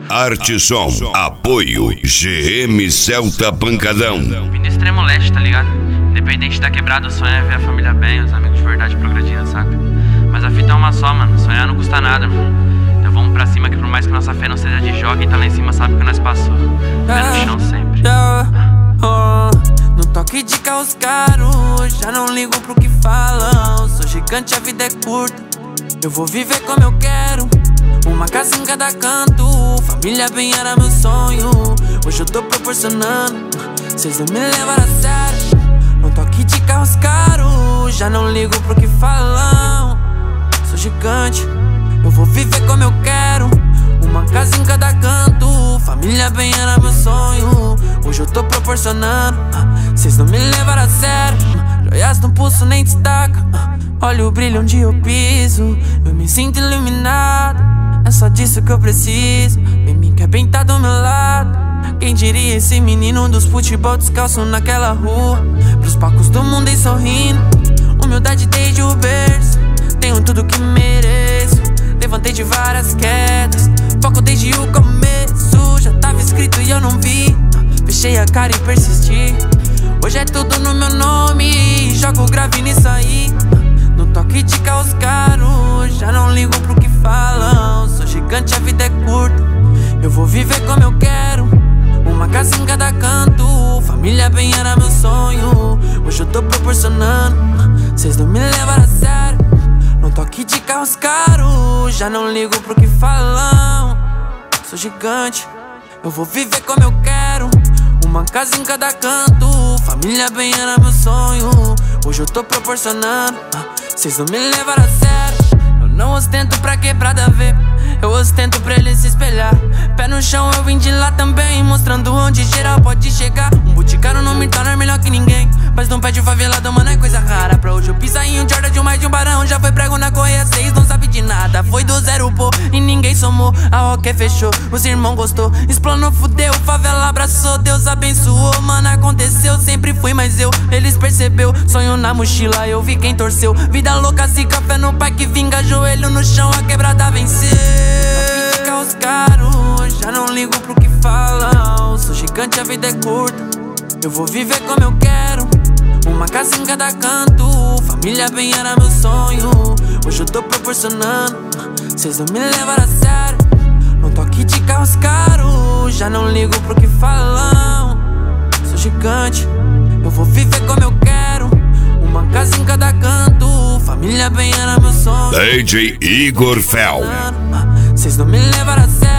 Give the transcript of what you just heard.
Arte Som, apoio GM Celta Pancadão. Vim do extremo leste, tá ligado? Independente da quebrada, o sonho é ver a família bem, os amigos de verdade progredindo, saca? Mas a fita é uma só, mano, sonhar não custa nada, mano. Então vamos pra cima que por mais que nossa fé não seja de jogo, quem tá lá em cima sabe que nós passou. Pé no chão sempre. No toque de carros caros, já não ligo pro que falam. Sou gigante, a vida é curta, eu vou viver como eu quero. Uma casa em cada canto, família bem era meu sonho. Hoje eu tô proporcionando, cês não me levaram a sério. No toque de carros caros, já não ligo pro que falam. Sou gigante, eu vou viver como eu quero. Uma casa em cada canto, família bem era meu sonho. Hoje eu tô proporcionando, cês não me levaram a sério. Joias no pulso nem destaca, olha o brilho onde eu piso. Eu me sinto iluminado, é só disso que eu preciso. Vem me quer bem tá do meu lado. Quem diria esse menino dos futebol descalço naquela rua, pros palcos do mundo e sorrindo. Humildade desde o berço, tenho tudo que mereço. Levantei de várias quedas, foco desde o começo. Já tava escrito e eu não vi, fechei a cara e persisti. Hoje é tudo no meu nome, jogo grave nisso aí. No toque de carros caros, já não ligo pro que falam. Sou gigante, a vida é curta, eu vou viver como eu quero. Uma casa em cada canto, família bem era meu sonho. Hoje eu tô proporcionando, cês não me levaram a sério. No toque de carros caros, já não ligo pro que falam. Sou gigante, eu vou viver como eu quero. Uma casa em cada canto, família bem era meu sonho. Hoje eu tô proporcionando, cês não me levaram a sério. Eu não ostento pra quebrada ver, eu ostento pra ele se espelhar. Pé no chão, eu vim de lá também, mostrando onde geral pode chegar. Um boticário não me torna melhor que ninguém, mas não pede favelado, mano, é coisa rara. Pra hoje eu pisar em um Jordan de um mais de um barão. Já foi prego na correia 6, não sabe de nada. Foi do zero, pô, e ninguém somou. A roque fechou, os irmãos gostou. Explanou, fudeu, favela abraçou. Deus abençoou, mano, aconteceu. Sempre fui mais eu, eles percebeu. Sonho na mochila, eu vi quem torceu. Vida louca, se café no pai que vinga. Joelho no chão, a quebrada venceu. Os caros, já não ligo pro que falam. Sou gigante, a vida é curta, eu vou viver como eu quero. Uma casa em cada canto, família bem era meu sonho. Hoje eu tô proporcionando, cês não me levaram a sério. No toque de carros caros, já não ligo pro que falam. Sou gigante, eu vou viver como eu quero. Uma casa em cada canto, família bem era meu sonho. DJ Igor Fel. Cês não me levaram a sério.